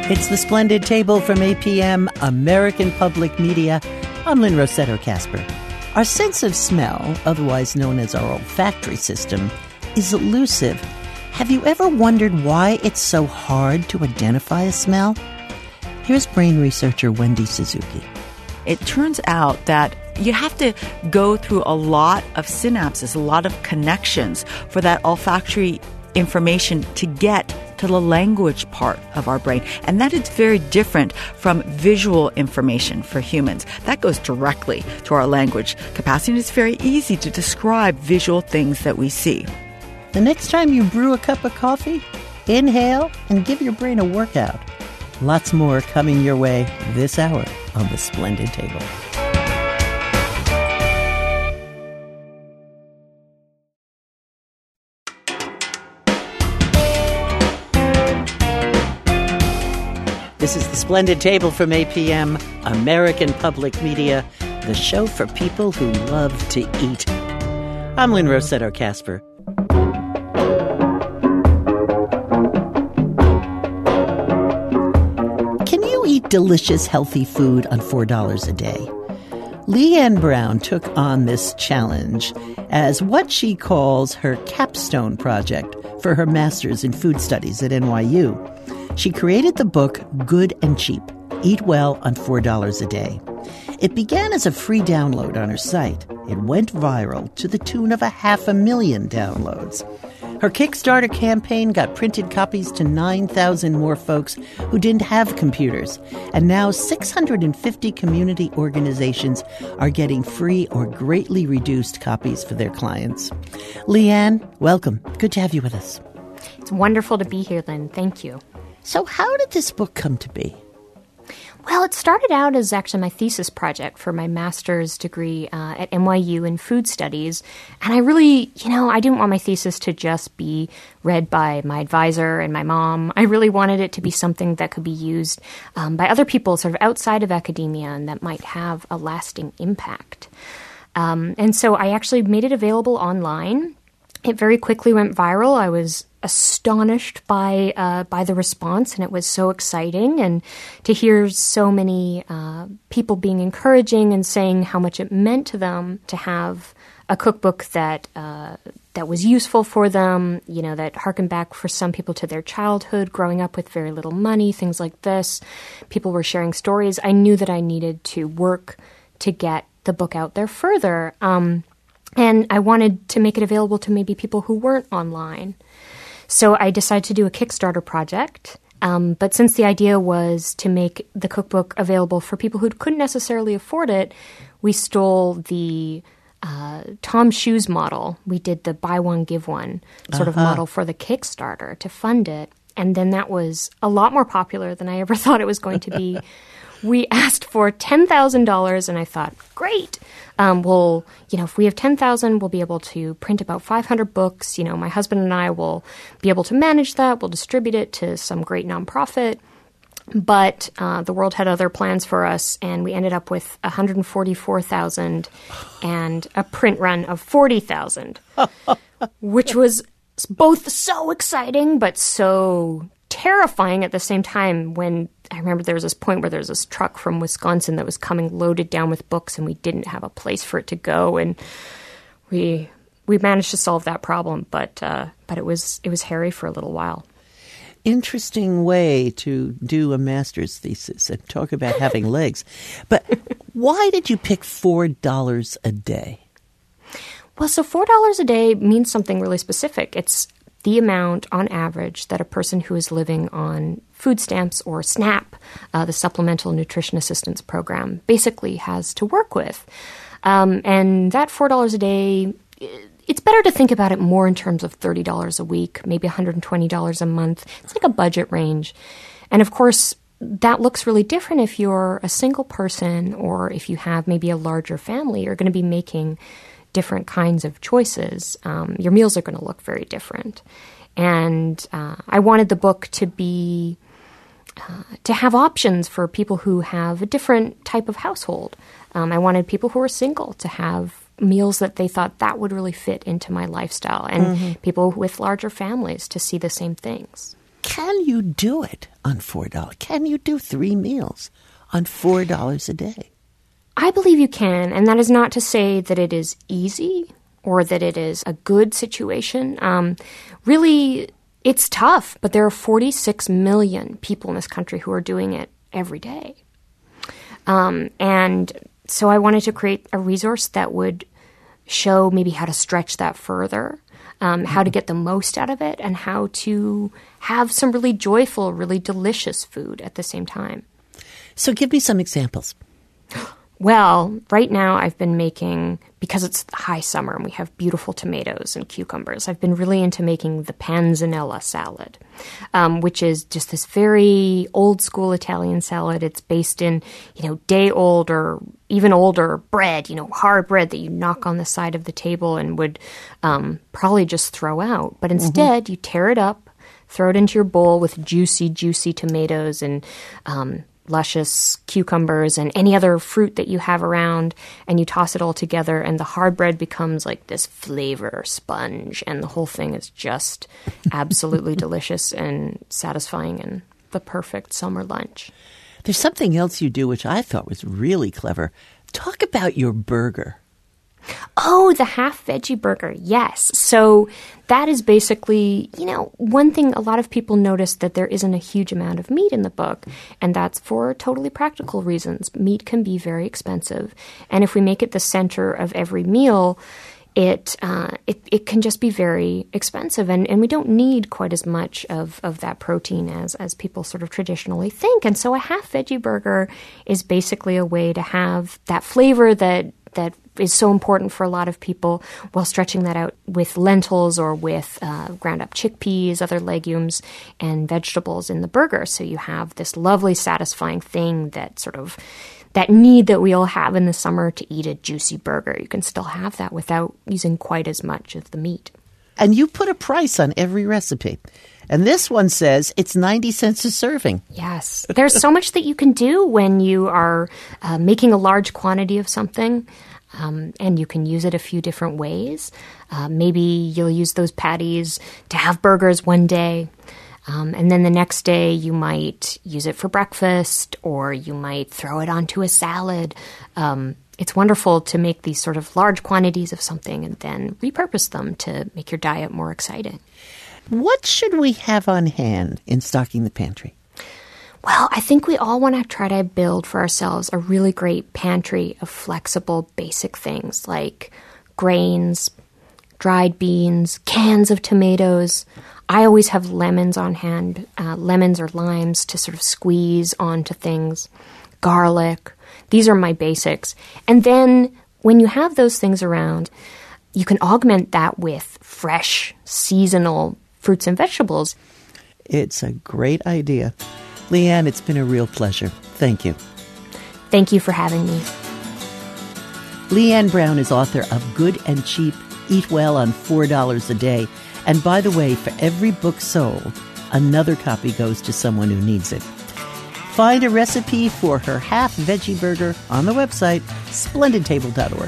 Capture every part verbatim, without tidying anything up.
It's the Splendid Table from A P M, American Public Media. I'm Lynn Rossetto Kasper. Our sense of smell, otherwise known as our olfactory system, is elusive. Have you ever wondered why it's so hard to identify a smell? Here's brain researcher Wendy Suzuki. It turns out that you have to go through a lot of synapses, a lot of connections for that olfactory information to get to the language part of our brain. And that is very different from visual information for humans. That goes directly to our language capacity, and it's very easy to describe visual things that we see. The next time you brew a cup of coffee, inhale and give your brain a workout. Lots more coming your way this hour on the Splendid Table. This is the Splendid Table from A P M, American Public Media, the show for people who love to eat. I'm Lynn Rossetto Kasper. Can you eat delicious, healthy food on four dollars a day? Leanne Brown took on this challenge as what she calls her capstone project for her master's in food studies at N Y U. She created the book Good and Cheap, Eat Well on four dollars a Day. It began as a free download on her site. It went viral to the tune of a half a million downloads. Her Kickstarter campaign got printed copies to nine thousand more folks who didn't have computers. And now six hundred fifty community organizations are getting free or greatly reduced copies for their clients. Leanne, welcome. Good to have you with us. It's wonderful to be here, Lynn. Thank you. So how did this book come to be? Well, it started out as actually my thesis project for my master's degree uh, at N Y U in food studies. And I really, you know, I didn't want my thesis to just be read by my advisor and my mom. I really wanted it to be something that could be used um, by other people sort of outside of academia and that might have a lasting impact. Um, and so I actually made it available online. It very quickly went viral. I was astonished by uh, by the response, and it was so exciting. And to hear so many uh, people being encouraging and saying how much it meant to them to have a cookbook that uh, that was useful for them, you know, that harkened back for some people to their childhood, growing up with very little money, things like this. People were sharing stories. I knew that I needed to work to get the book out there further. Um, And I wanted to make it available to maybe people who weren't online. So I decided to do a Kickstarter project. Um, but since the idea was to make the cookbook available for people who couldn't necessarily afford it, we stole the uh, Tom Shoes model. We did the buy one, give one sort uh-huh. of model for the Kickstarter to fund it. And then that was a lot more popular than I ever thought it was going to be. We asked for ten thousand dollars, and I thought, great. Um, we'll, you know, if we have ten thousand dollars, we'll be able to print about five hundred books. You know, my husband and I will be able to manage that. We'll distribute it to some great nonprofit. But uh, the world had other plans for us, and we ended up with one hundred forty-four thousand dollars and a print run of forty thousand dollars, which was both so exciting but so terrifying at the same time. When I remember there was this point where there was this truck from Wisconsin that was coming loaded down with books, and we didn't have a place for it to go, and we we managed to solve that problem, but uh, but it was it was hairy for a little while. Interesting way to do a master's thesis and talk about having legs. But why did you pick four dollars a day? Well, so four dollars a day means something really specific. It's the amount on average that a person who is living on food stamps or SNAP, uh, the Supplemental Nutrition Assistance Program, basically has to work with. Um, and that four dollars a day, it's better to think about it more in terms of thirty dollars a week, maybe one hundred twenty dollars a month. It's like a budget range. And of course, that looks really different if you're a single person or if you have maybe a larger family. You're going to be making different kinds of choices. Um, your meals are going to look very different. And uh, I wanted the book to be, uh, to have options for people who have a different type of household. Um, I wanted people who are single to have meals that they thought that would really fit into my lifestyle, and mm-hmm. people with larger families to see the same things. Can you do it on four dollars? Can you do three meals on four dollars a day? I believe you can, and that is not to say that it is easy or that it is a good situation. Um, really, it's tough, but there are forty-six million people in this country who are doing it every day. Um, and so I wanted to create a resource that would show maybe how to stretch that further, um, how to get the most out of it, and how to have some really joyful, really delicious food at the same time. So give me some examples. Well, right now I've been making, because it's high summer and we have beautiful tomatoes and cucumbers, I've been really into making the panzanella salad, um, which is just this very old school Italian salad. It's based in, you know, day old or even older bread, you know, hard bread that you knock on the side of the table and would um, probably just throw out. But instead, mm-hmm. you tear it up, throw it into your bowl with juicy, juicy tomatoes and um luscious cucumbers and any other fruit that you have around, and you toss it all together, and the hard bread becomes like this flavor sponge, and the whole thing is just absolutely delicious and satisfying and the perfect summer lunch. There's something else you do which I thought was really clever. Talk about your burger. Oh, the half veggie burger. Yes. So that is basically, you know, one thing a lot of people notice that there isn't a huge amount of meat in the book, and that's for totally practical reasons. Meat can be very expensive. And if we make it the center of every meal, it uh, it, it can just be very expensive. And, and we don't need quite as much of, of that protein as, as people sort of traditionally think. And so a half veggie burger is basically a way to have that flavor that that is so important for a lot of people, while stretching that out with lentils or with uh, ground up chickpeas, other legumes, and vegetables in the burger. So you have this lovely, satisfying thing that sort of, that need that we all have in the summer to eat a juicy burger. You can still have that without using quite as much of the meat. And you put a price on every recipe. And this one says it's ninety cents a serving. Yes. There's so much that you can do when you are uh, making a large quantity of something, um, and you can use it a few different ways. Uh, maybe you'll use those patties to have burgers one day, um, and then the next day you might use it for breakfast, or you might throw it onto a salad. Um, it's wonderful to make these sort of large quantities of something and then repurpose them to make your diet more exciting. What should we have on hand in stocking the pantry? Well, I think we all want to try to build for ourselves a really great pantry of flexible, basic things like grains, dried beans, cans of tomatoes. I always have lemons on hand, uh, lemons or limes to sort of squeeze onto things, garlic. These are my basics. And then when you have those things around, you can augment that with fresh, seasonal fruits and vegetables. It's a great idea. Leanne, it's been a real pleasure. Thank you. Thank you for having me. Leanne Brown is author of Good and Cheap, Eat Well on four dollars a Day. And by the way, for every book sold, another copy goes to someone who needs it. Find a recipe for her half veggie burger on the website, splendid table dot org.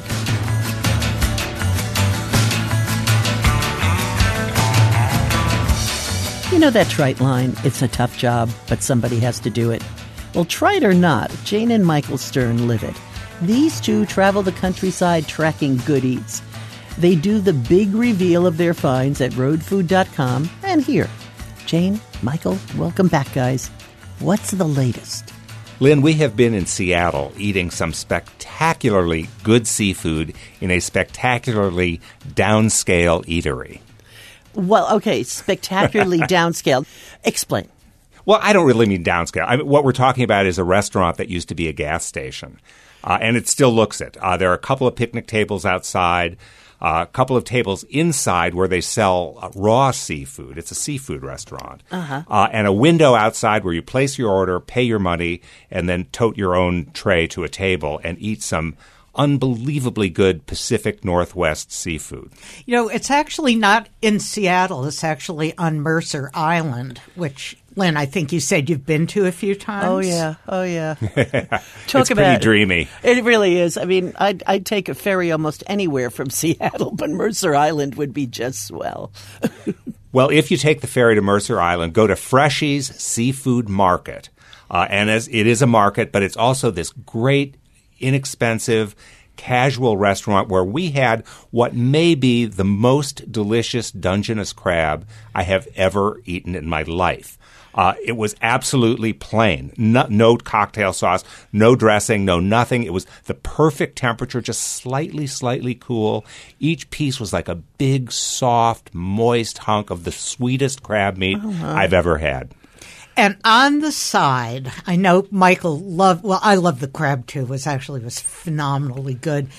You know that trite line, it's a tough job, but somebody has to do it. Well, trite or not, Jane and Michael Stern live it. These two travel the countryside tracking good eats. They do the big reveal of their finds at road food dot com and here. Jane, Michael, welcome back, guys. What's the latest? Lynn, we have been in Seattle eating some spectacularly good seafood in a spectacularly downscale eatery. Well, okay, spectacularly downscale. Explain. Well, I don't really mean downscale. I mean, what we're talking about is a restaurant that used to be a gas station, uh, and it still looks it. Uh, there are a couple of picnic tables outside, uh, a couple of tables inside where they sell uh, raw seafood. It's a seafood restaurant. Uh-huh. Uh, and a window outside where you place your order, pay your money, and then tote your own tray to a table and eat some unbelievably good Pacific Northwest seafood. You know, it's actually not in Seattle. It's actually on Mercer Island, which, Lynn, I think you said you've been to a few times. Oh, yeah. Oh, yeah. Talk it's about, pretty dreamy. It really is. I mean, I'd, I'd take a ferry almost anywhere from Seattle, but Mercer Island would be just swell. Well, if you take the ferry to Mercer Island, go to Freshy's Seafood Market. Uh, and as it is a market, but it's also this great, inexpensive, casual restaurant where we had what may be the most delicious Dungeness crab I have ever eaten in my life. Uh, it was absolutely plain. No, no cocktail sauce, no dressing, no nothing. It was the perfect temperature, just slightly, slightly cool. Each piece was like a big, soft, moist hunk of the sweetest crab meat oh, wow. I've ever had. And on the side, I know Michael loved, well, I love the crab too. It was actually was phenomenally good.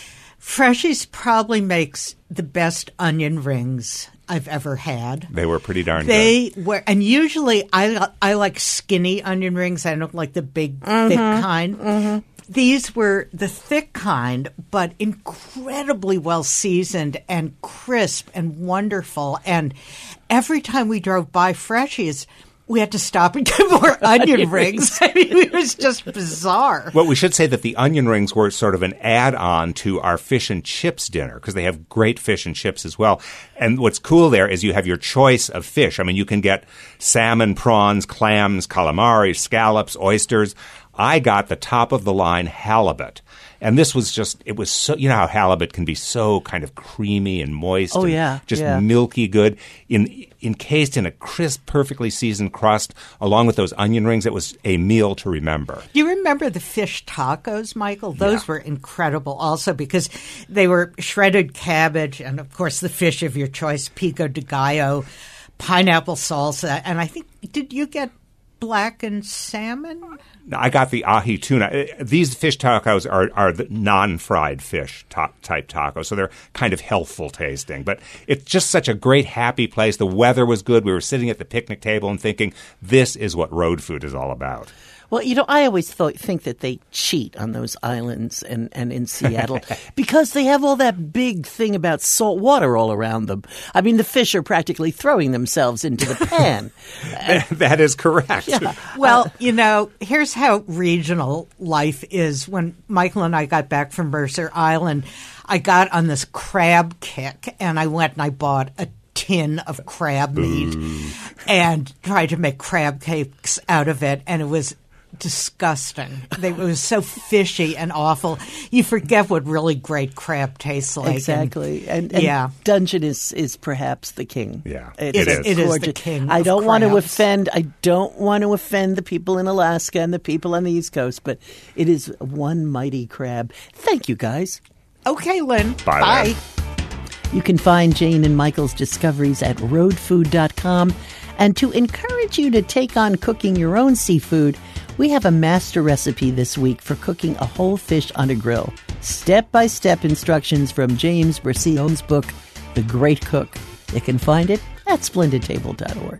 Freshy's probably makes the best onion rings I've ever had. They were pretty darn they good. They were, and usually I I like skinny onion rings. I don't like the big, mm-hmm, thick kind. Mm-hmm. These were the thick kind, but incredibly well seasoned and crisp and wonderful. And every time we drove by Freshy's, we had to stop and get more onion rings. I mean, it was just bizarre. Well, we should say that the onion rings were sort of an add-on to our fish and chips dinner because they have great fish and chips as well. And what's cool there is you have your choice of fish. I mean, you can get salmon, prawns, clams, calamari, scallops, oysters. I got the top-of-the-line halibut. And this was just, it was so, you know how halibut can be so kind of creamy and moist. Oh, and yeah. Just yeah. milky good. In, encased in a crisp, perfectly seasoned crust, along with those onion rings, it was a meal to remember. You remember the fish tacos, Michael? Those yeah. were incredible also because they were shredded cabbage and, of course, the fish of your choice, pico de gallo, pineapple salsa. And I think, did you get blackened salmon? I got the ahi tuna. These fish tacos are, are the non-fried fish ta- type tacos, so they're kind of healthful tasting. But it's just such a great, happy place. The weather was good. We were sitting at the picnic table and thinking, this is what road food is all about. Well, you know, I always thought, think that they cheat on those islands and, and in Seattle because they have all that big thing about salt water all around them. I mean, the fish are practically throwing themselves into the pan. That is correct. Yeah. Well, you know, here's how regional life is. When Michael and I got back from Mercer Island, I got on this crab kick, and I went and I bought a tin of crab meat Ooh. and tried to make crab cakes out of it, and it was disgusting. They, it was so fishy and awful. You forget what really great crab tastes like. Exactly. And, and yeah. Dungeness is, is perhaps the king. Yeah, it's, it, it's is. It is the king I don't of want to crabs. offend. I don't want to offend the people in Alaska and the people on the East Coast, but it is one mighty crab. Thank you, guys. Okay, Lynn. Bye. Bye. Lynn. You can find Jane and Michael's discoveries at road food dot com. And to encourage you to take on cooking your own seafood, we have a master recipe this week for cooking a whole fish on a grill. Step-by-step instructions from James Bercione's book, The Great Cook. You can find it at splendid table dot org.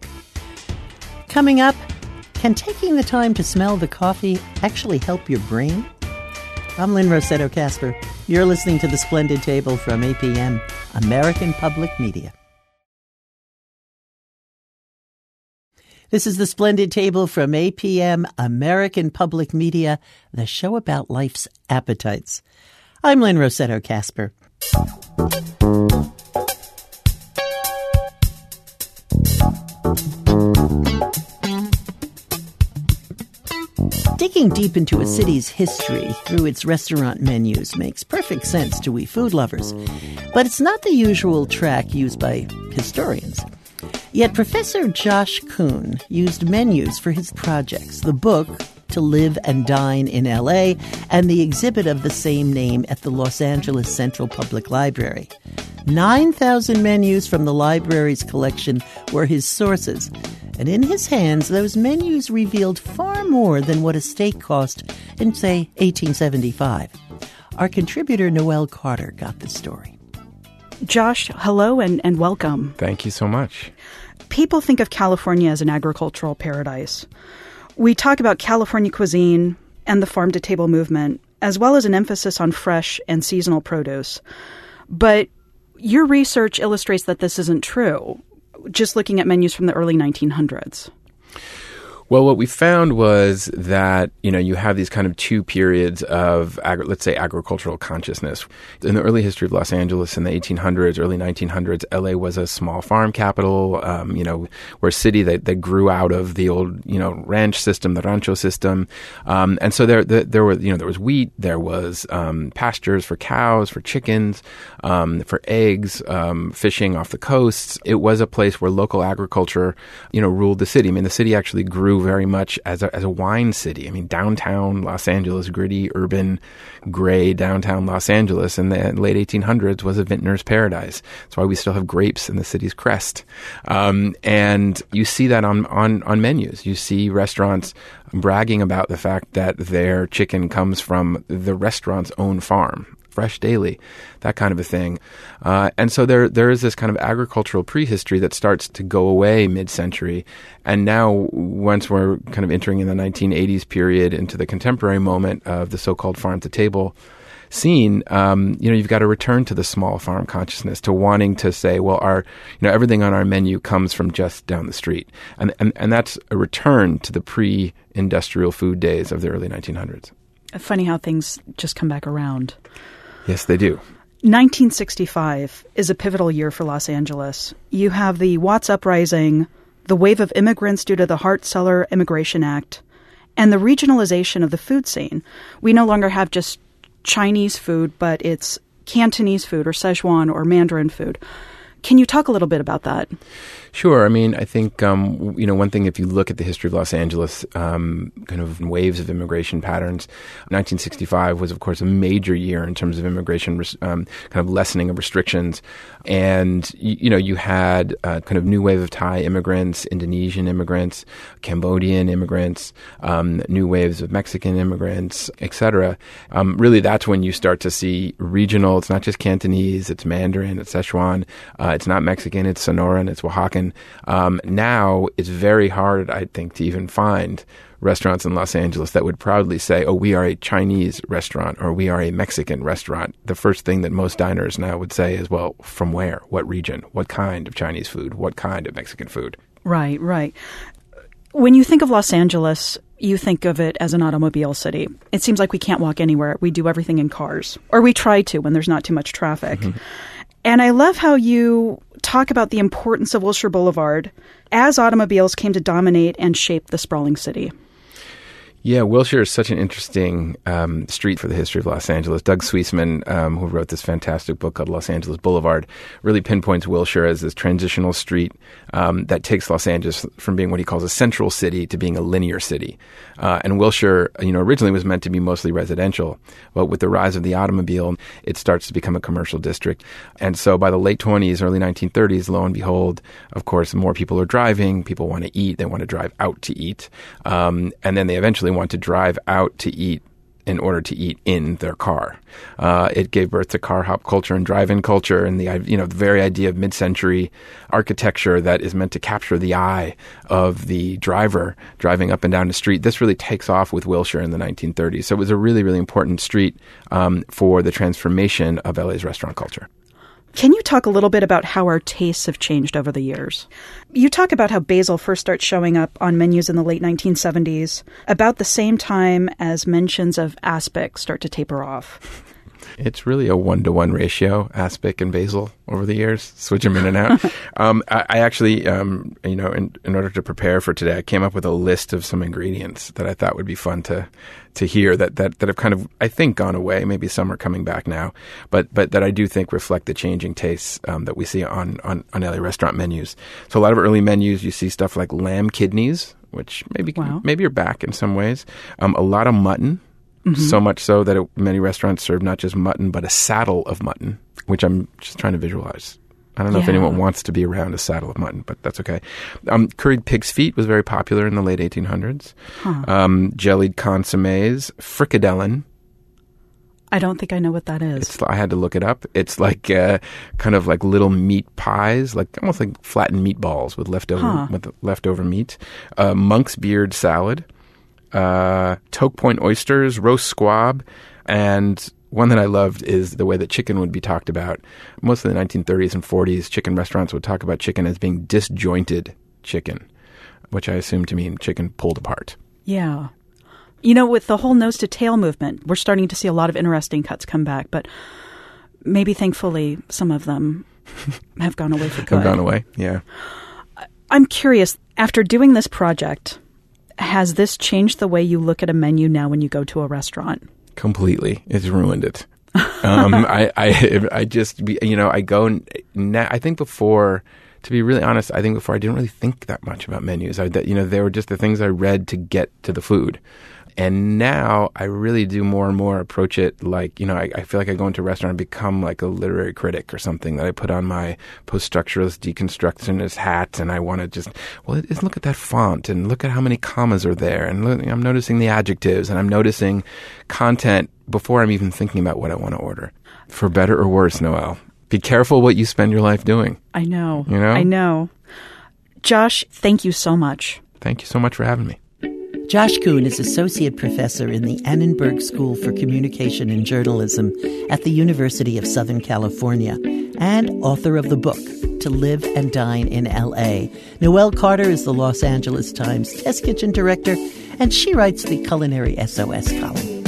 Coming up, can taking the time to smell the coffee actually help your brain? I'm Lynn Rossetto Kasper. You're listening to The Splendid Table from A P M, American Public Media. This is The Splendid Table from A P M, American Public Media, the show about life's appetites. I'm Lynn Rossetto Kasper. Digging deep into a city's history through its restaurant menus makes perfect sense to we food lovers. But it's not the usual track used by historians. Yet Professor Josh Kuhn used menus for his projects, the book, To Live and Dine in L A, and the exhibit of the same name at the Los Angeles Central Public Library. nine thousand menus from the library's collection were his sources. And in his hands, those menus revealed far more than what a steak cost in, say, eighteen seventy-five. Our contributor, Noelle Carter, got the story. Josh, hello and, and welcome. Thank you so much. People think of California as an agricultural paradise. We talk about California cuisine and the farm-to-table movement, as well as an emphasis on fresh and seasonal produce. But your research illustrates that this isn't true, just looking at menus from the early nineteen hundreds. Well, what we found was that, you know, you have these kind of two periods of, agri- let's say, agricultural consciousness. In the early history of Los Angeles in the eighteen hundreds, early nineteen hundreds, L A was a small farm capital, um, you know, we're a city that, that grew out of the old, you know, ranch system, the rancho system. Um, and so there, there, there were, you know, there was wheat, there was um, pastures for cows, for chickens, um, for eggs, um, fishing off the coasts. It was a place where local agriculture, you know, ruled the city. I mean, the city actually grew very much as a, as a wine city. I mean, downtown Los Angeles, gritty, urban, gray downtown Los Angeles in the late eighteen hundreds was a vintner's paradise. That's why we still have grapes in the city's crest. Um, and you see that on, on, on menus. You see restaurants bragging about the fact that their chicken comes from the restaurant's own farm. Fresh daily, that kind of a thing. Uh, and so there there is this kind of agricultural prehistory that starts to go away mid-century. And now, once we're kind of entering in the nineteen eighties period into the contemporary moment of the so-called farm-to-table scene, um, you know, you've got to return to the small farm consciousness, to wanting to say, well, our, you know, everything on our menu comes from just down the street. And, and, and that's a return to the pre-industrial food days of the early nineteen hundreds. Funny how things just come back around. Yes, they do. nineteen sixty-five is a pivotal year for Los Angeles. You have the Watts Uprising, the wave of immigrants due to the Hart-Celler Immigration Act, and the regionalization of the food scene. We no longer have just Chinese food, but it's Cantonese food or Szechuan or Mandarin food. Can you talk a little bit about that? Sure. I mean, I think, um, you know, one thing, if you look at the history of Los Angeles, um, kind of waves of immigration patterns, nineteen sixty-five was, of course, a major year in terms of immigration, um, kind of lessening of restrictions. And, you, you know, you had uh, kind of new wave of Thai immigrants, Indonesian immigrants, Cambodian immigrants, um, new waves of Mexican immigrants, et cetera. Um, really, that's when you start to see regional. It's not just Cantonese, it's Mandarin, it's Szechuan, uh, it's not Mexican, it's Sonoran, it's Oaxacan. Um, now it's very hard, I think, to even find restaurants in Los Angeles that would proudly say, oh, we are a Chinese restaurant or we are a Mexican restaurant. The first thing that most diners now would say is, well, from where? What region? What kind of Chinese food? What kind of Mexican food? Right, right. When you think of Los Angeles, you think of it as an automobile city. It seems like we can't walk anywhere. We do everything in cars, or we try to when there's not too much traffic. Mm-hmm. And I love how you talk about the importance of Wilshire Boulevard as automobiles came to dominate and shape the sprawling city. Yeah, Wilshire is such an interesting um, street for the history of Los Angeles. Doug Suissman, um, who wrote this fantastic book called Los Angeles Boulevard, really pinpoints Wilshire as this transitional street um, that takes Los Angeles from being what he calls a central city to being a linear city. Uh, and Wilshire, you know, originally was meant to be mostly residential, but with the rise of the automobile, it starts to become a commercial district. And so by the late twenties, early nineteen thirties, lo and behold, of course, more people are driving. People want to eat. They want to drive out to eat. Um, and then they eventually want to drive out to eat in order to eat in their car. Uh, it gave birth to car hop culture and drive-in culture, and the you know the very idea of mid-century architecture that is meant to capture the eye of the driver driving up and down the street. This really takes off with Wilshire in the nineteen thirties. So it was a really, really important street um, for the transformation of L A's restaurant culture. Can you talk a little bit about how our tastes have changed over the years? You talk about how basil first starts showing up on menus in the late nineteen seventies, about the same time as mentions of aspic start to taper off. It's really a one-to-one ratio, aspic and basil, over the years. Switch them in and out. um, I, I actually, um, you know, in, in order to prepare for today, I came up with a list of some ingredients that I thought would be fun to to hear that, that, that have kind of, I think, gone away. Maybe some are coming back now, but but that I do think reflect the changing tastes um, that we see on, on, on L A restaurant menus. So a lot of early menus, you see stuff like lamb kidneys, which maybe wow. maybe are back in some ways. Um, a lot of mutton. Mm-hmm. So much so that it, many restaurants serve not just mutton, but a saddle of mutton, which I'm just trying to visualize. I don't know yeah. if anyone wants to be around a saddle of mutton, but that's okay. Um, curried pig's feet was very popular in the late eighteen hundreds. Huh. Um, jellied consommes, frikadellen. I don't think I know what that is. It's, I had to look it up. It's like uh, kind of like little meat pies, like almost like flattened meatballs with leftover huh. with leftover meat. Uh, monk's beard salad. Uh, Toke Point oysters, roast squab, and one that I loved is the way that chicken would be talked about. Most of the nineteen thirties and forties, chicken restaurants would talk about chicken as being disjointed chicken. which I assume to mean chicken pulled apart. Yeah. You know, with the whole nose to tail movement, we're starting to see a lot of interesting cuts come back, but maybe thankfully some of them have gone away for good. Have gone away, yeah. I'm curious, after doing this project, has this changed the way you look at a menu now when you go to a restaurant? Completely. It's ruined it. um, I, I, I just, you know, I go, and now, I think before, to be really honest, I think before I didn't really think that much about menus. I, that, you know, they were just the things I read to get to the food. And now I really do more and more approach it like, you know, I, I feel like I go into a restaurant and become like a literary critic or something, that I put on my post-structuralist deconstructionist hat and I want to just, well, it, look at that font and look at how many commas are there. And look, I'm noticing the adjectives and I'm noticing content before I'm even thinking about what I want to order. For better or worse, Noelle, be careful what you spend your life doing. I know. You know? I know. Josh, thank you so much. Thank you so much for having me. Josh Kuhn is Associate Professor in the Annenberg School for Communication and Journalism at the University of Southern California and author of the book, To Live and Dine in L A. Noelle Carter is the Los Angeles Times Test Kitchen Director, and she writes the Culinary S O S column.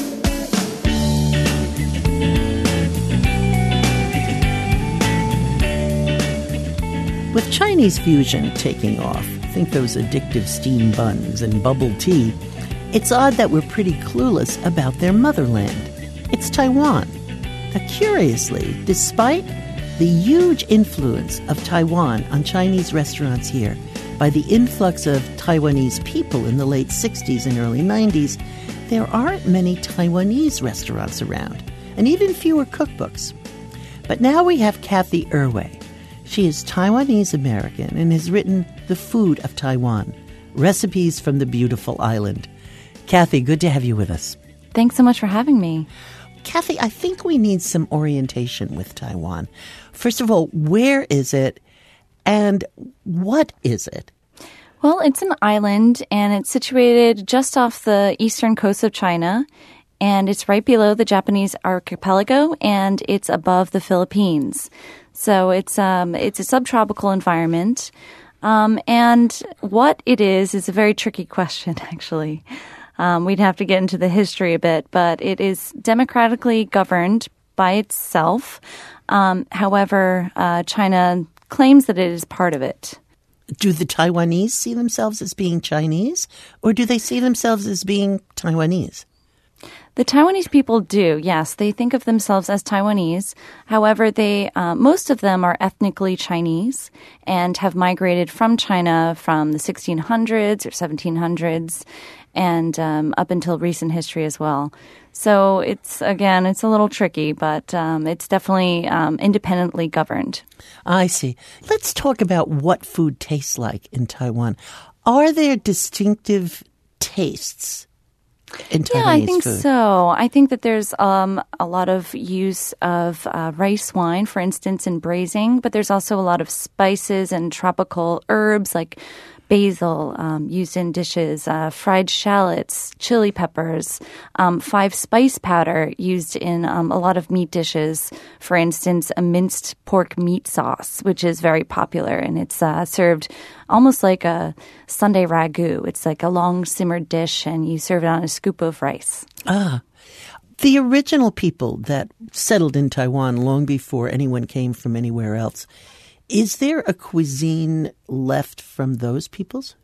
With Chinese fusion taking off, think those addictive steam buns and bubble tea, it's odd that we're pretty clueless about their motherland. It's Taiwan. Now, curiously, despite the huge influence of Taiwan on Chinese restaurants here by the influx of Taiwanese people in the late sixties and early nineties, there aren't many Taiwanese restaurants around, and even fewer cookbooks. But now we have Cathy Erway. She is Taiwanese-American and has written The Food of Taiwan, Recipes from the Beautiful Island. Cathy, good to have you with us. Thanks so much for having me. Cathy, I think we need some orientation with Taiwan. First of all, where is it and what is it? Well, it's an island and it's situated just off the eastern coast of China. And it's right below the Japanese archipelago and it's above the Philippines. So it's um, it's a subtropical environment. Um, and what it is is a very tricky question, actually. Um, we'd have to get into the history a bit, but it is democratically governed by itself. Um, however, uh, China claims that it is part of it. Do the Taiwanese see themselves as being Chinese, or do they see themselves as being Taiwanese? The Taiwanese people do, yes. They think of themselves as Taiwanese. However, they uh, most of them are ethnically Chinese and have migrated from China from the sixteen hundreds or seventeen hundreds and um, up until recent history as well. So it's, again, it's a little tricky, but um, it's definitely um, independently governed. I see. Let's talk about what food tastes like in Taiwan. Are there distinctive tastes in Taiwanese Yeah, I think food? so. I think that there's um, a lot of use of uh, rice wine, for instance, in braising, but there's also a lot of spices and tropical herbs like basil um, used in dishes, uh, fried shallots, chili peppers, um, five spice powder used in um, a lot of meat dishes. For instance, a minced pork meat sauce, which is very popular, and it's uh, served almost like a Sunday ragu. It's like a long simmered dish, and you serve it on a scoop of rice. Ah. The original people that settled in Taiwan long before anyone came from anywhere else, is there a cuisine left from those peoples?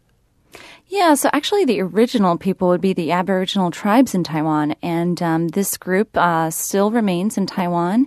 Yeah, so actually the original people would be the Aboriginal tribes in Taiwan, and um, this group uh, still remains in Taiwan.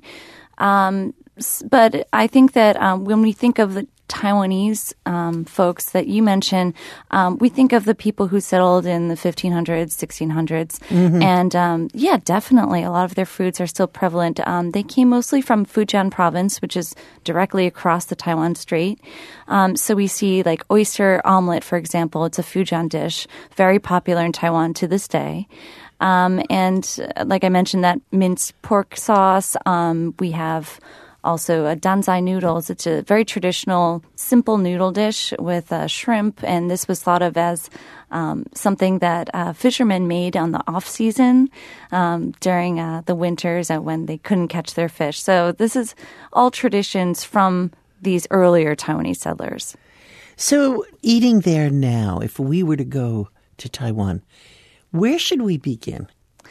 Um, but I think that um, when we think of the Taiwanese um, folks that you mentioned, um, we think of the people who settled in the fifteen hundreds, sixteen hundreds. Mm-hmm. And um, yeah, definitely a lot of their foods are still prevalent. Um, they came mostly from Fujian province, which is directly across the Taiwan Strait. Um, so we see like oyster omelet, for example. It's a Fujian dish, very popular in Taiwan to this day. Um, and uh, like I mentioned, that minced pork sauce, um, we have also, uh, danzai noodles. It's a very traditional, simple noodle dish with uh, shrimp, and this was thought of as um, something that uh, fishermen made on the off-season um, during uh, the winters and when they couldn't catch their fish. So this is all traditions from these earlier Taiwanese settlers. So, eating there now, if we were to go to Taiwan, where should we begin?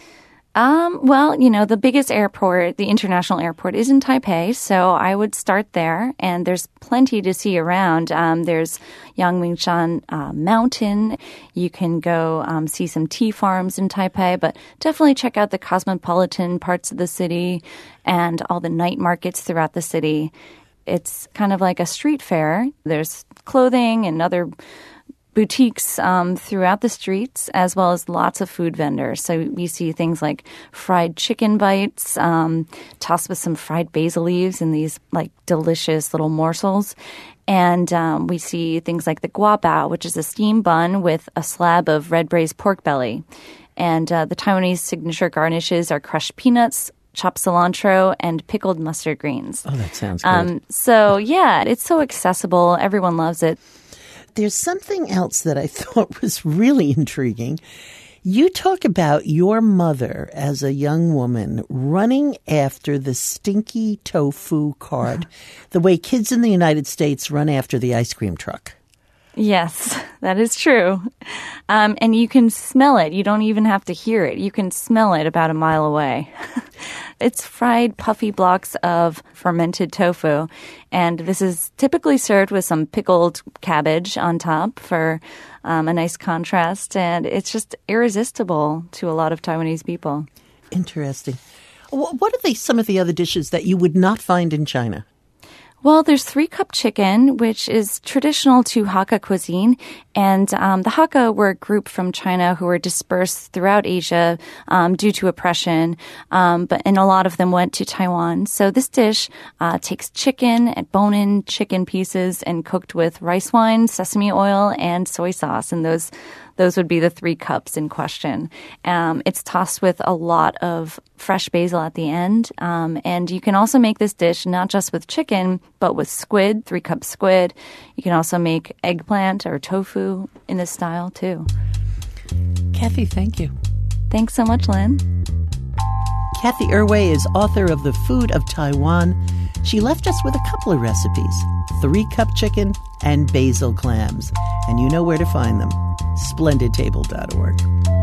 Um, well, you know, the biggest airport, the international airport, is in Taipei, so I would start there. And there's plenty to see around. Um, there's Yangmingshan uh, Mountain. You can go um, see some tea farms in Taipei, but definitely check out the cosmopolitan parts of the city and all the night markets throughout the city. It's kind of like a street fair. There's clothing and other boutiques um, throughout the streets, as well as lots of food vendors. So we see things like fried chicken bites, um, tossed with some fried basil leaves in these like delicious little morsels. And um, we see things like the guabao, which is a steam bun with a slab of red braised pork belly. And uh, the Taiwanese signature garnishes are crushed peanuts, chopped cilantro, and pickled mustard greens. Oh, that sounds good. Um, so, yeah, it's so accessible. Everyone loves it. There's something else that I thought was really intriguing. You talk about your mother as a young woman running after the stinky tofu cart the way kids in the United States run after the ice cream truck. Yes, that is true. Um, and you can smell it. You don't even have to hear it. You can smell it about a mile away. It's fried, puffy blocks of fermented tofu. And this is typically served with some pickled cabbage on top for um, a nice contrast. And it's just irresistible to a lot of Taiwanese people. Interesting. What are they, some of the other dishes that you would not find in China? Well, there's three-cup chicken, which is traditional to Hakka cuisine. And um, the Hakka were a group from China who were dispersed throughout Asia um, due to oppression, um, but and a lot of them went to Taiwan. So this dish uh, takes chicken and bone-in chicken pieces and cooked with rice wine, sesame oil, and soy sauce. And those those would be the three cups in question. Um, it's tossed with a lot of fresh basil at the end. Um, and you can also make this dish not just with chicken, but with squid, three cup squid. You can also make eggplant or tofu in this style too. Kathy, thank you. Thanks so much, Lynn. Kathy Erway is author of The Food of Taiwan. She left us with a couple of recipes, three-cup chicken and basil clams. And you know where to find them, splendid table dot org.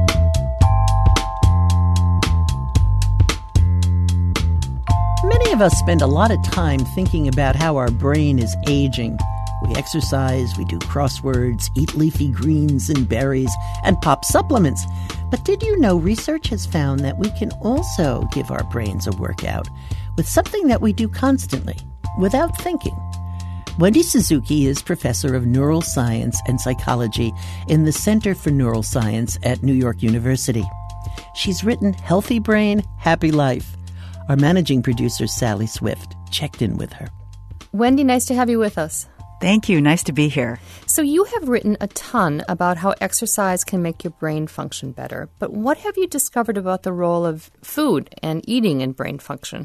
Many of us spend a lot of time thinking about how our brain is aging. We exercise, we do crosswords, eat leafy greens and berries, and pop supplements. But did you know research has found that we can also give our brains a workout with something that we do constantly, without thinking? Wendy Suzuki is professor of neuroscience and psychology in the Center for Neuroscience at New York University. She's written Healthy Brain, Happy Life. Our managing producer, Sally Swift, checked in with her. Wendy, nice to have you with us. Thank you. Nice to be here. So you have written a ton about how exercise can make your brain function better. But what have you discovered about the role of food and eating in brain function?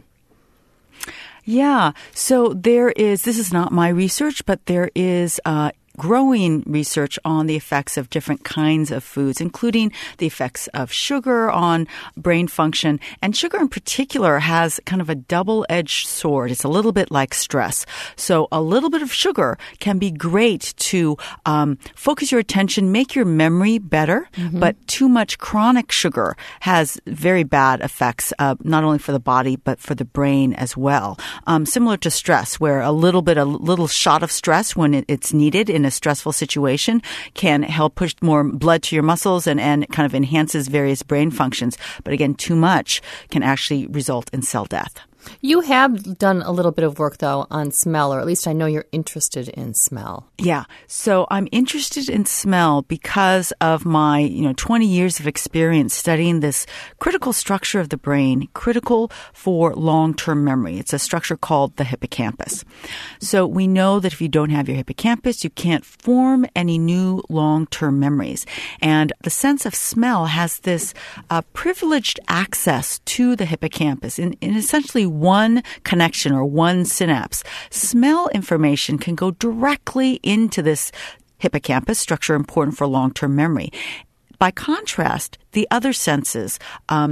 Yeah. So there is, this is not my research, but there is uh growing research on the effects of different kinds of foods, including the effects of sugar on brain function. And sugar in particular has kind of a double-edged sword. It's a little bit like stress. So a little bit of sugar can be great to um, focus your attention, make your memory better, mm-hmm. but too much chronic sugar has very bad effects, uh, not only for the body, but for the brain as well. Um, similar to stress, where a little bit, a little shot of stress when it, it's needed in a stressful situation can help push more blood to your muscles and, and kind of enhances various brain functions. But again, too much can actually result in cell death. You have done a little bit of work, though, on smell, or at least I know you're interested in smell. Yeah. So I'm interested in smell because of my, you know, twenty years of experience studying this critical structure of the brain, critical for long-term memory. It's a structure called the hippocampus. So we know that if you don't have your hippocampus, you can't form any new long-term memories. And the sense of smell has this uh, privileged access to the hippocampus in, in essentially one connection or one synapse. Smell information can go directly into this hippocampus, structure important for long-term memory. By contrast, the other senses, um,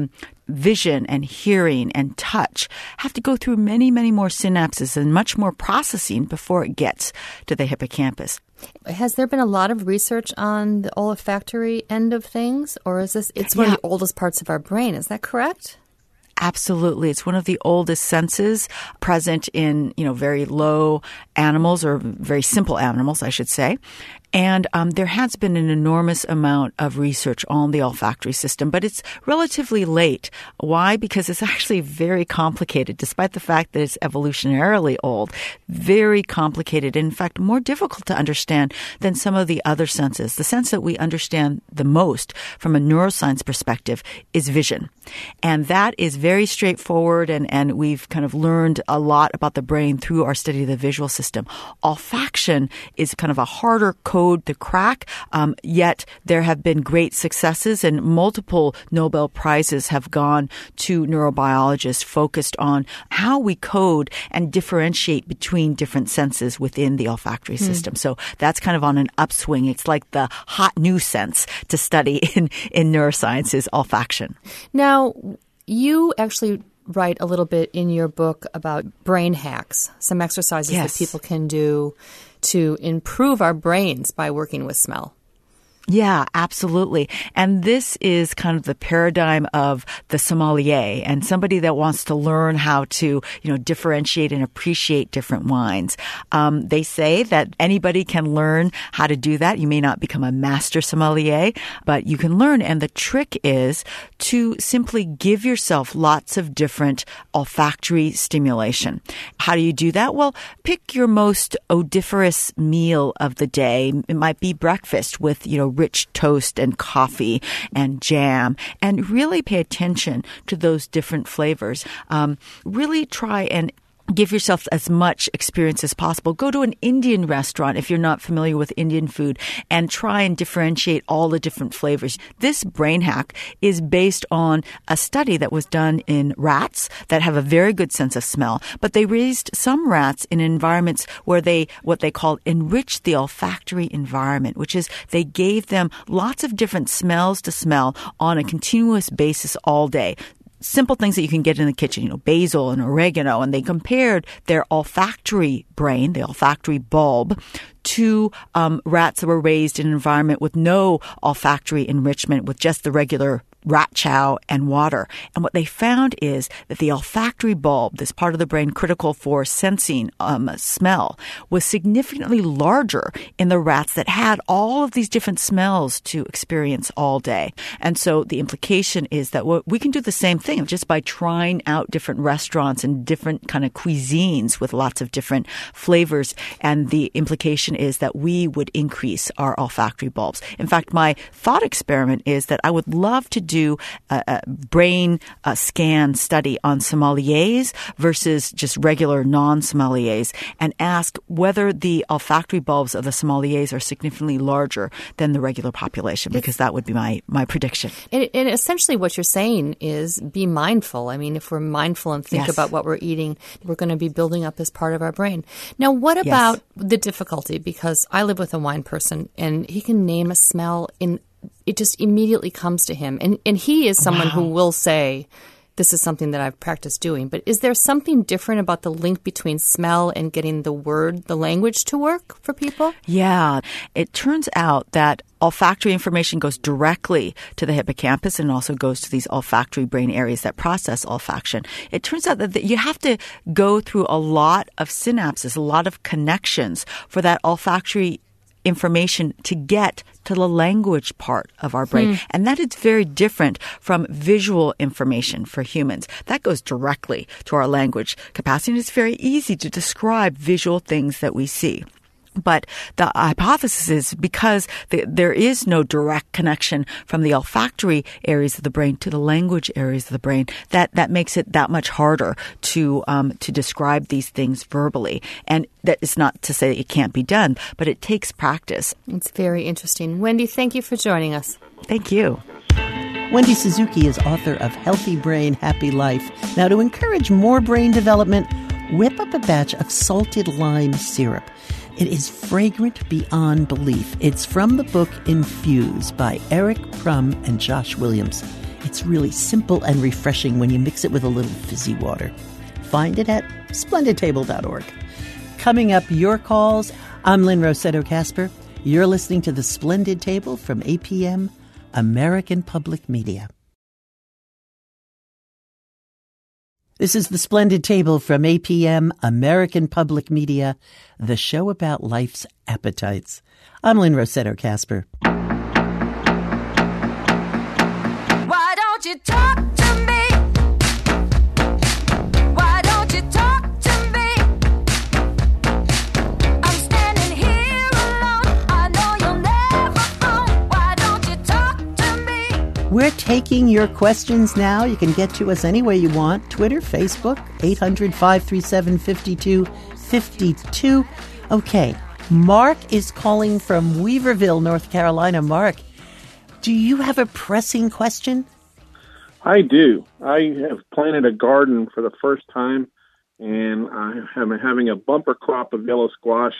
vision and hearing and touch have to go through many, many more synapses and much more processing before it gets to the hippocampus. Has there been a lot of research on the olfactory end of things, or is this, it's one Yeah. of the oldest parts of our brain, is that correct? Absolutely. It's one of the oldest senses present in, you know, very low animals, or very simple animals, I should say. And um, there has been an enormous amount of research on the olfactory system, but it's relatively late. Why? Because it's actually very complicated, despite the fact that it's evolutionarily old. Very complicated, in fact, more difficult to understand than some of the other senses. The sense that we understand the most from a neuroscience perspective is vision. And that is very straightforward, and, and we've kind of learned a lot about the brain through our study of the visual system. Olfaction is kind of a harder code to crack, um, yet there have been great successes, and multiple Nobel Prizes have gone to neurobiologists focused on how we code and differentiate between different senses within the olfactory hmm. system. So that's kind of on an upswing. It's like the hot new sense to study in, in neuroscience is olfaction. Now, you actually write a little bit in your book about brain hacks, some exercises yes. that people can do to improve our brains by working with smell. Yeah, absolutely. And this is kind of the paradigm of the sommelier and somebody that wants to learn how to, you know, differentiate and appreciate different wines. Um, they say that anybody can learn how to do that. You may not become a master sommelier, but you can learn. And the trick is to simply give yourself lots of different olfactory stimulation. How do you do that? Well, pick your most odoriferous meal of the day. It might be breakfast with, you know, rich toast and coffee and jam, and really pay attention to those different flavors. Um, really try and give yourself as much experience as possible. Go to an Indian restaurant if you're not familiar with Indian food and try and differentiate all the different flavors. This brain hack is based on a study that was done in rats that have a very good sense of smell, but they raised some rats in environments where they, what they called enriched the olfactory environment, which is they gave them lots of different smells to smell on a continuous basis all day. Simple things that you can get in the kitchen, you know, basil and oregano, and they compared their olfactory brain, the olfactory bulb, to um, rats that were raised in an environment with no olfactory enrichment, with just the regular rat chow and water. And what they found is that the olfactory bulb, this part of the brain critical for sensing um, smell, was significantly larger in the rats that had all of these different smells to experience all day. And so the implication is that we can do the same thing just by trying out different restaurants and different kind of cuisines with lots of different flavors. And the implication is that we would increase our olfactory bulbs. In fact, my thought experiment is that I would love to do do a, a brain uh, scan study on sommeliers versus just regular non-sommeliers and ask whether the olfactory bulbs of the sommeliers are significantly larger than the regular population, because that would be my, my prediction. And, and essentially what you're saying is be mindful. I mean, if we're mindful and think yes. about what we're eating, we're going to be building up this part of our brain. Now, what about yes. the difficulty? Because I live with a wine person, and he can name a smell in it just immediately comes to him. And and he is someone wow. who will say, this is something that I've practiced doing. But is there something different about the link between smell and getting the word, the language to work for people? Yeah. It turns out that olfactory information goes directly to the hippocampus and also goes to these olfactory brain areas that process olfaction. It turns out that you have to go through a lot of synapses, a lot of connections for that olfactory information to get to the language part of our brain. Hmm. And that is very different from visual information for humans. That goes directly to our language capacity. And it's very easy to describe visual things that we see. But the hypothesis is because the, there is no direct connection from the olfactory areas of the brain to the language areas of the brain, that, that makes it that much harder to um, to describe these things verbally. And that is not to say that it can't be done, but it takes practice. It's very interesting. Wendy, thank you for joining us. Thank you. Wendy Suzuki is author of Healthy Brain, Happy Life. Now, to encourage more brain development, whip up a batch of salted lime syrup. It is fragrant beyond belief. It's from the book Infuse by Eric Prum and Josh Williams. It's really simple and refreshing when you mix it with a little fizzy water. Find it at splendid table dot org. Coming up, your calls. I'm Lynn Rossetto Kasper. You're listening to The Splendid Table from A P M, American Public Media. This is The Splendid Table from A P M, American Public Media, the show about life's appetites. I'm Lynn Rossetto Kasper. Why don't you talk to me? Why don't you talk to me? I'm standing here alone. I know you'll never phone. Why don't you talk to me? We're taking your questions now. You can get to us any way you want. Twitter, Facebook, eight hundred, five three seven, five two five two. Okay, Mark is calling from Weaverville, North Carolina. Mark, do you have a pressing question? I do. I have planted a garden for the first time, and I have been having a bumper crop of yellow squash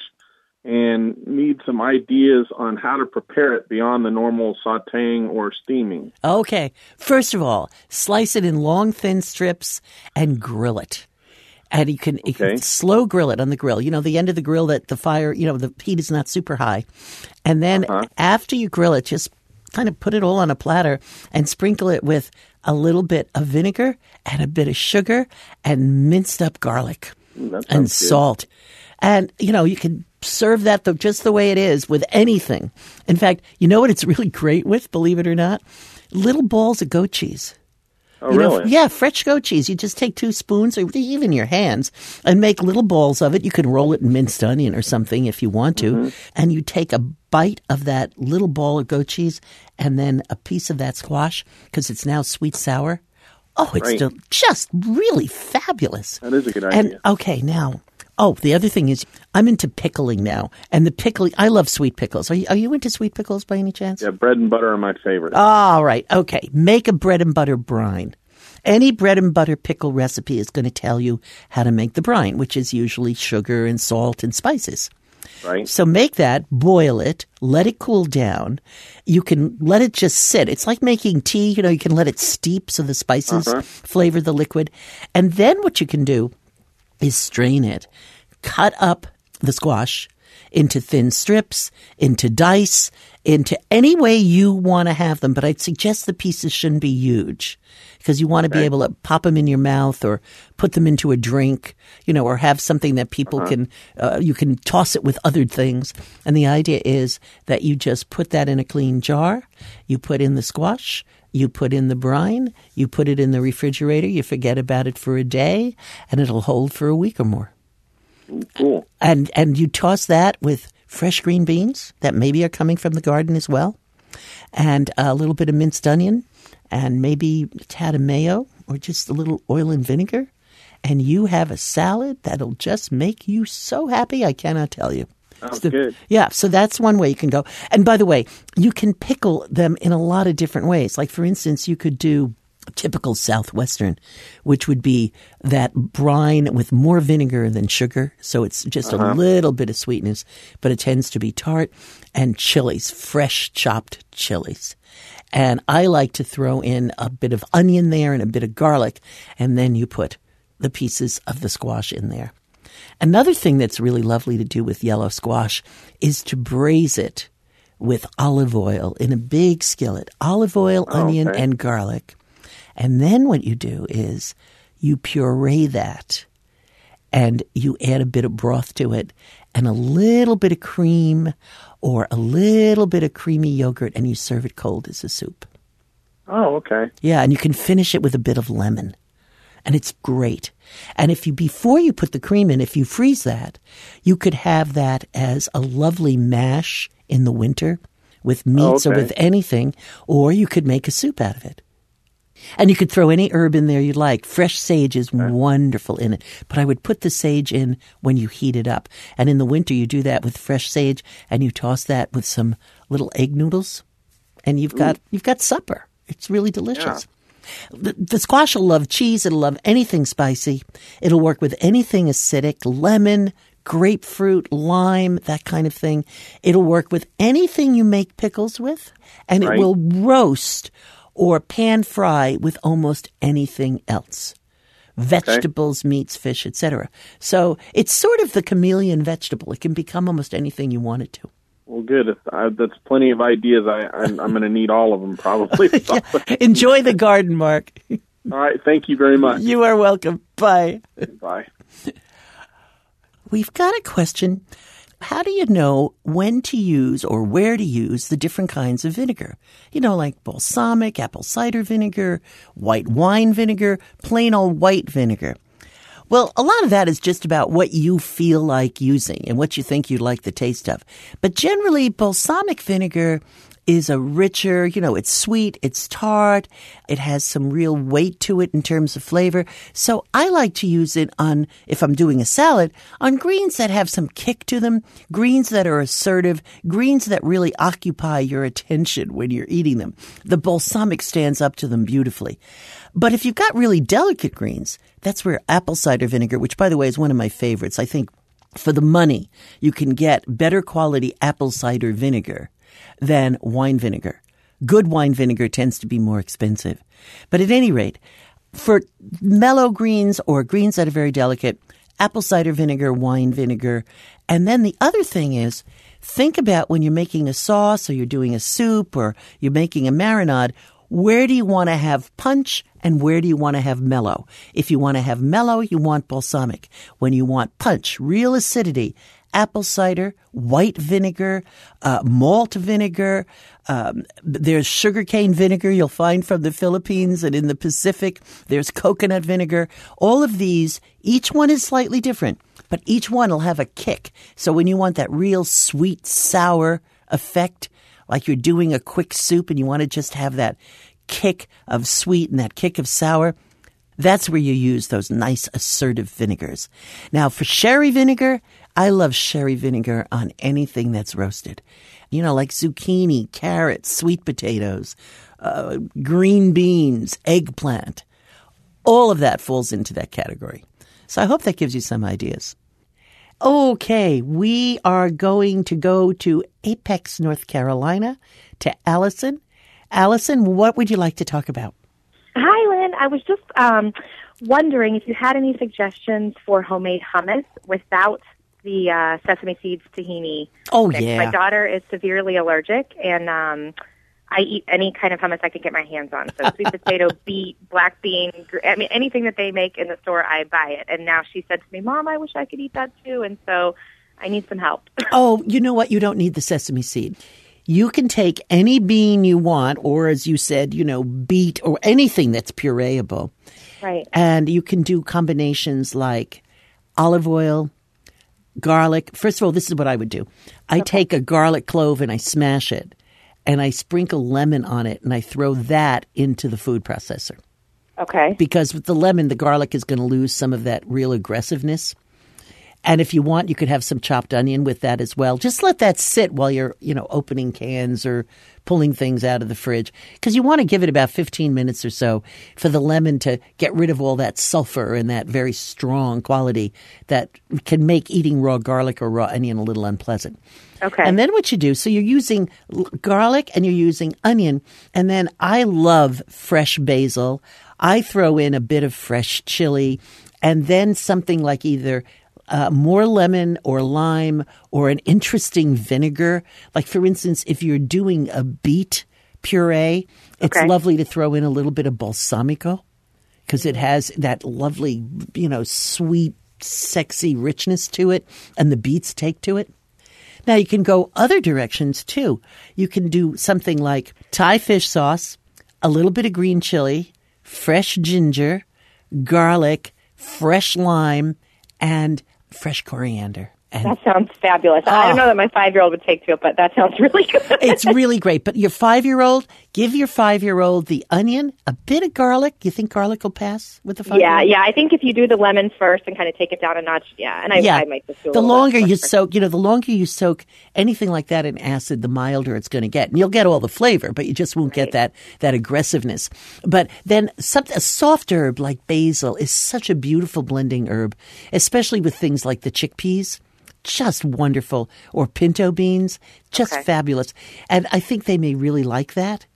and need some ideas on how to prepare it beyond the normal sautéing or steaming. Okay. First of all, slice it in long, thin strips and grill it. And you can, you can Okay. slow grill it on the grill. You know, the end of the grill that the fire, you know, the heat is not super high. And then Uh-huh. after you grill it, just kind of put it all on a platter and sprinkle it with a little bit of vinegar and a bit of sugar and minced up garlic That sounds and good. salt. And, you know, you can serve that the, just the way it is with anything. In fact, you know what it's really great with, believe it or not? Little balls of goat cheese. Oh, You know, really? yeah, fresh goat cheese. You just take two spoons or even your hands and make little balls of it. You can roll it in minced onion or something if you want to. Mm-hmm. And you take a bite of that little ball of goat cheese and then a piece of that squash because it's now sweet sour. Oh, it's Right. del- just really fabulous. That is a good And idea. okay, now, oh, the other thing is I'm into pickling now. And the pickling, I love sweet pickles. Are you, are you into sweet pickles by any chance? Yeah, bread and butter are my favorite. All right. Okay. Make a bread and butter brine. Any bread and butter pickle recipe is going to tell you how to make the brine, which is usually sugar and salt and spices. Right. So make that, boil it, let it cool down. You can let it just sit. It's like making tea. You know, you can let it steep so the spices Uh-huh. flavor the liquid. And then what you can do is strain it. Cut up the squash into thin strips, into dice, into any way you want to have them. But I'd suggest the pieces shouldn't be huge because you want to be Okay. able to pop them in your mouth or put them into a drink, you know, or have something that people Uh-huh. can, uh, you can toss it with other things. And the idea is that you just put that in a clean jar, you put in the squash, you put in the brine, you put it in the refrigerator, you forget about it for a day, and it'll hold for a week or more. Cool. And and you toss that with fresh green beans that maybe are coming from the garden as well, and a little bit of minced onion, and maybe a tad of mayo or just a little oil and vinegar, and you have a salad that'll just make you so happy I cannot tell you. Sounds So- good. Yeah, so that's one way you can go. And by the way, you can pickle them in a lot of different ways. Like, for instance, you could do typical Southwestern, which would be that brine with more vinegar than sugar. So it's just Uh-huh. a little bit of sweetness, but it tends to be tart. And chilies, fresh chopped chilies. And I like to throw in a bit of onion there and a bit of garlic. And then you put the pieces of the squash in there. Another thing that's really lovely to do with yellow squash is to braise it with olive oil in a big skillet. Olive oil, Oh, onion, okay. and garlic. And then what you do is you puree that and you add a bit of broth to it and a little bit of cream or a little bit of creamy yogurt and you serve it cold as a soup. Oh, okay. Yeah, and you can finish it with a bit of lemon. And it's great. And if you, before you put the cream in, if you freeze that, you could have that as a lovely mash in the winter with meats or okay. with anything, or you could make a soup out of it. And you could throw any herb in there you like. Fresh sage is wonderful in it. But I would put the sage in when you heat it up. And in the winter, you do that with fresh sage, and you toss that with some little egg noodles, and you've got you've got supper. It's really delicious. The, the squash will love cheese. It'll love anything spicy. It'll work with anything acidic, lemon, grapefruit, lime, that kind of thing. It'll work with anything you make pickles with, and Right. it will roast or pan fry with almost anything else. Vegetables, meats, fish, et cetera. So it's sort of the chameleon vegetable. It can become almost anything you want it to. Well, good. If I, that's plenty of ideas. I, I'm, I'm going to need all of them probably. Yeah. Enjoy the garden, Mark. All right. Thank you very much. You are welcome. Bye. Bye. We've got a question. How do you know when to use or where to use the different kinds of vinegar? You know, like balsamic, apple cider vinegar, white wine vinegar, plain old white vinegar. Well, a lot of that is just about what you feel like using and what you think you'd like the taste of. But generally, balsamic vinegar is a richer, you know, it's sweet, it's tart, it has some real weight to it in terms of flavor. So I like to use it on, if I'm doing a salad, on greens that have some kick to them, greens that are assertive, greens that really occupy your attention when you're eating them. The balsamic stands up to them beautifully. But if you've got really delicate greens, that's where apple cider vinegar, which by the way is one of my favorites, I think for the money you can get better quality apple cider vinegar than wine vinegar. Good wine vinegar tends to be more expensive. But at any rate, for mellow greens or greens that are very delicate, apple cider vinegar, wine vinegar. And then the other thing is, think about when you're making a sauce or you're doing a soup or you're making a marinade, where do you want to have punch and where do you want to have mellow? If you want to have mellow, you want balsamic. When you want punch, real acidity, apple cider, white vinegar, uh, malt vinegar. Um, there's sugarcane vinegar you'll find from the Philippines and in the Pacific. There's coconut vinegar. All of these, each one is slightly different, but each one will have a kick. So when you want that real sweet, sour effect, like you're doing a quick soup and you want to just have that kick of sweet and that kick of sour, that's where you use those nice assertive vinegars. Now, for sherry vinegar, I love sherry vinegar on anything that's roasted. You know, like zucchini, carrots, sweet potatoes, uh, green beans, eggplant. All of that falls into that category. So I hope that gives you some ideas. Okay, we are going to go to Apex, North Carolina, to Allison. Allison, what would you like to talk about? Hi, Lynn. I was just um, wondering if you had any suggestions for homemade hummus without the uh, sesame seeds tahini. Oh, mix. yeah. My daughter is severely allergic, and um, I eat any kind of hummus I can get my hands on. So sweet potato, beet, black bean, gr- I mean, anything that they make in the store, I buy it. And now she said to me, Mom, I wish I could eat that too. And so I need some help. Oh, you know what? You don't need the sesame seed. You can take any bean you want, or as you said, you know, beet or anything that's pureeable. Right. And you can do combinations like olive oil, garlic. First of all, this is what I would do. I Okay. take a garlic clove and I smash it, and I sprinkle lemon on it, and I throw that into the food processor. Okay. Because with the lemon, the garlic is going to lose some of that real aggressiveness. And if you want, you could have some chopped onion with that as well. Just let that sit while you're, you know, opening cans or pulling things out of the fridge. Because you want to give it about fifteen minutes or so for the lemon to get rid of all that sulfur and that very strong quality that can make eating raw garlic or raw onion a little unpleasant. Okay. And then what you do, so you're using l- garlic and you're using onion. And then I love fresh basil. I throw in a bit of fresh chili and then something like either Uh, more lemon or lime or an interesting vinegar. Like, for instance, if you're doing a beet puree, it's Okay. lovely to throw in a little bit of balsamico because it has that lovely, you know, sweet, sexy richness to it, and the beets take to it. Now, you can go other directions, too. You can do something like Thai fish sauce, a little bit of green chili, fresh ginger, garlic, fresh lime, and fresh coriander. And That sounds fabulous. I don't know that my five-year-old would take to it, but that sounds really good. it's really great. But your five-year-old, give your five-year-old the onion, a bit of garlic. You think garlic will pass with the Yeah, five-year-old? yeah. I think if you do the lemon first and kind of take it down a notch, yeah. And I, yeah. I might just do a the little longer less you first. soak, you know, the longer you soak anything like that in acid, the milder it's going to get. And you'll get all the flavor, but you just won't get that that aggressiveness. But then some, a soft herb like basil is such a beautiful blending herb, especially with things like the chickpeas. Just wonderful. Or pinto beans. Just Okay. fabulous. And I think they may really like that.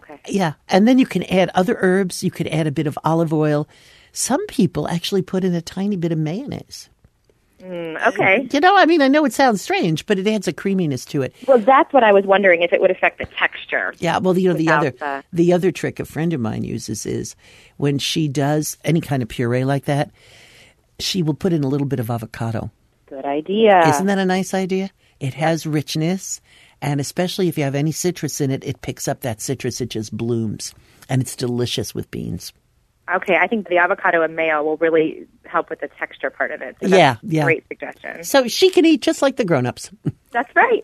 Okay. Yeah. And then you can add other herbs. You could add a bit of olive oil. Some people actually put in a tiny bit of mayonnaise. Mm, okay. You know, I mean, I know it sounds strange, but it adds a creaminess to it. Well, that's what I was wondering, if it would affect the texture. Yeah, well, you know, the without other the- the other trick a friend of mine uses is when she does any kind of puree like that, she will put in a little bit of avocado. Good idea. Isn't that a nice idea? It has richness, and especially if you have any citrus in it, it picks up that citrus. It just blooms, and it's delicious with beans. Okay, I think the avocado and mayo will really help with the texture part of it. So that's Yeah, a yeah. Great suggestion. So she can eat just like the grown-ups. That's right.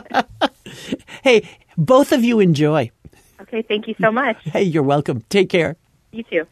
Hey, both of you enjoy. Okay, thank you so much. Hey, you're welcome. Take care. You too.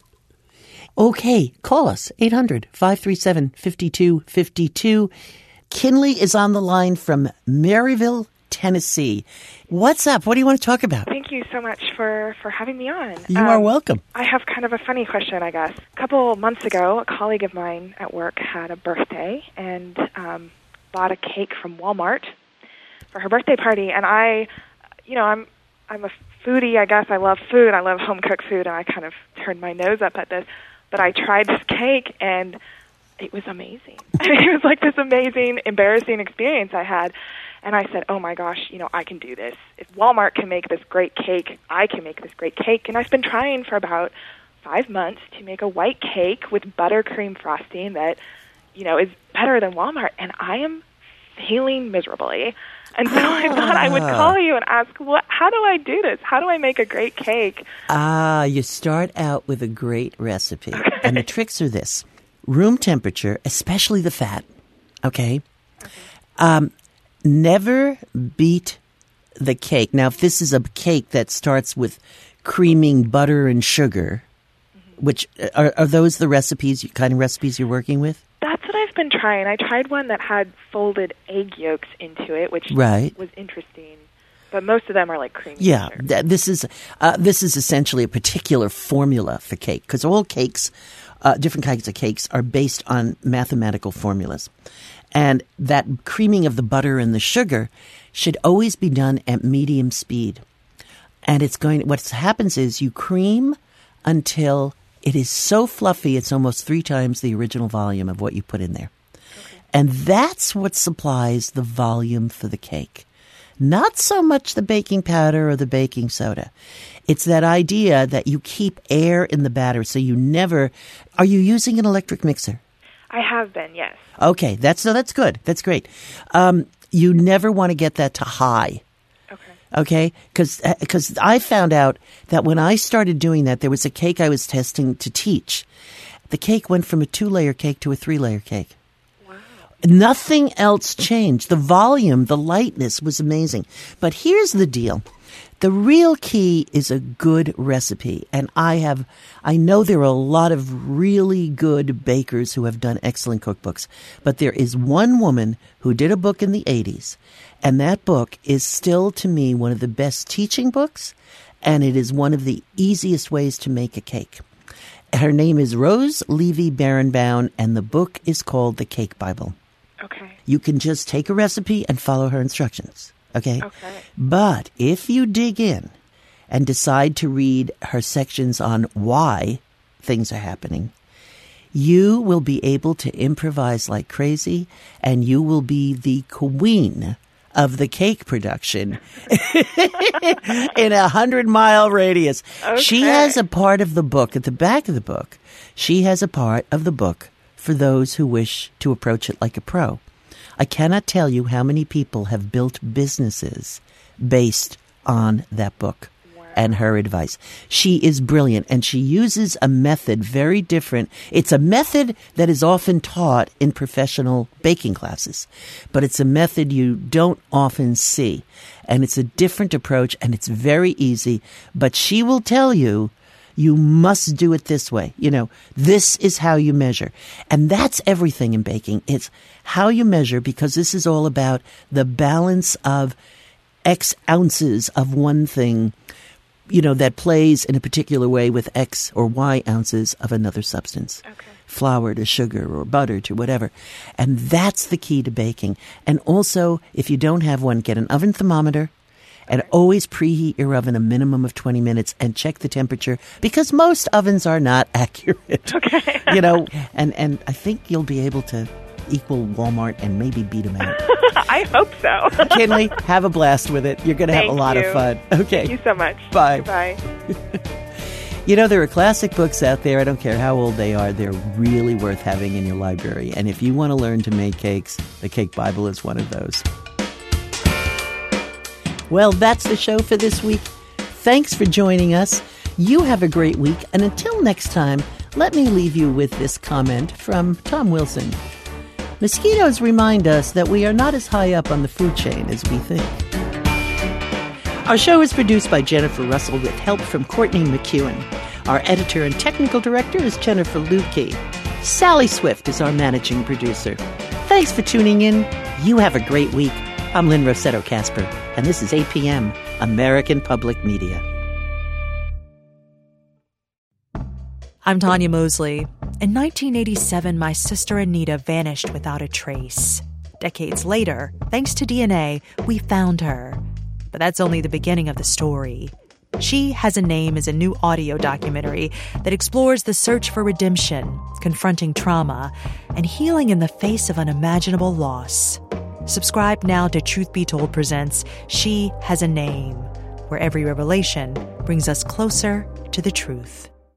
Okay, call us, eight hundred, five three seven, five two five two. Kinley is on the line from Maryville, Tennessee. What's up? What do you want to talk about? Thank you so much for, for having me on. You are welcome. I have kind of a funny question, I guess. A couple months ago, a colleague of mine at work had a birthday and um, bought a cake from Walmart for her birthday party. And I, you know, I'm I'm a foodie, I guess. I love food. I love home-cooked food, and I kind of turned my nose up at this. But I tried this cake, and it was amazing. I mean, it was like this amazing, embarrassing experience I had. And I said, oh, my gosh, you know, I can do this. If Walmart can make this great cake, I can make this great cake. And I've been trying for about five months to make a white cake with buttercream frosting that, you know, is better than Walmart. And I am failing miserably. And so I thought I would call you and ask, what? How do I do this? How do I make a great cake? Ah, you start out with a great recipe. Okay. And the tricks are this. Room temperature, especially the fat, okay? okay. Um, never beat the cake. Now, if this is a cake that starts with creaming butter and sugar, mm-hmm. which are, are those the recipes, kind of recipes you're working with? That's what I've been trying. I tried one that had folded egg yolks into it, which right. was interesting. But most of them are like creamy. Yeah, th- this is uh, this is essentially a particular formula for cake, because all cakes, uh, different kinds of cakes, are based on mathematical formulas. And that creaming of the butter and the sugar should always be done at medium speed. And it's going. What happens is you cream until it is so fluffy it's almost three times the original volume of what you put in there. Okay. And that's what supplies the volume for the cake. Not so much the baking powder or the baking soda. It's that idea that you keep air in the batter so you never... Are you using an electric mixer? I have been, yes. Okay, that's no, that's good. That's great. Um, you never want to get that to high. Okay, because because I found out that when I started doing that, there was a cake I was testing to teach. The cake went from a two-layer cake to a three-layer cake. Wow. Nothing else changed. The volume, the lightness was amazing. But here's the deal. The real key is a good recipe. And I have, I know there are a lot of really good bakers who have done excellent cookbooks. But there is one woman who did a book in the eighties. And that book is still, to me, one of the best teaching books, and it is one of the easiest ways to make a cake. Her name is Rose Levy Barenbaum, and the book is called The Cake Bible. Okay. You can just take a recipe and follow her instructions, okay? Okay. But if you dig in and decide to read her sections on why things are happening, you will be able to improvise like crazy, and you will be the queen of the cake production in a hundred mile radius. Okay. She has a part of the book at the back of the book. She has a part of the book for those who wish to approach it like a pro. I cannot tell you how many people have built businesses based on that book. And her advice. She is brilliant, and she uses a method very different. It's a method that is often taught in professional baking classes, but it's a method you don't often see. And it's a different approach, and it's very easy. But she will tell you, you must do it this way. You know, this is how you measure. And that's everything in baking. It's how you measure, because this is all about the balance of X ounces of one thing, you know, that plays in a particular way with X or Y ounces of another substance. Okay. Flour to sugar or butter to whatever. And that's the key to baking. And also, if you don't have one, get an oven thermometer And always preheat your oven a minimum of twenty minutes and check the temperature because most ovens are not accurate. Okay. You know, and, and I think you'll be able to equal Walmart and maybe beat them out. I hope so. Kinley, have a blast with it. You're going to have a Thank lot you. of fun. Okay. Thank you so much. Bye. Bye. You know, there are classic books out there. I don't care how old they are. They're really worth having in your library. And if you want to learn to make cakes, the Cake Bible is one of those. Well, that's the show for this week. Thanks for joining us. You have a great week. And until next time, let me leave you with this comment from Tom Wilson. Mosquitoes remind us that we are not as high up on the food chain as we think. Our show is produced by Jennifer Russell with help from Courtney McEwen. Our editor and technical director is Jennifer Lukey. Sally Swift is our managing producer. Thanks for tuning in. You have a great week. I'm Lynn Rossetto Casper, and this is A P M, American Public Media. I'm Tanya Mosley. In nineteen eighty-seven, my sister Anita vanished without a trace. Decades later, thanks to D N A, we found her. But that's only the beginning of the story. She Has a Name is a new audio documentary that explores the search for redemption, confronting trauma, and healing in the face of unimaginable loss. Subscribe now to Truth Be Told presents She Has a Name, where every revelation brings us closer to the truth.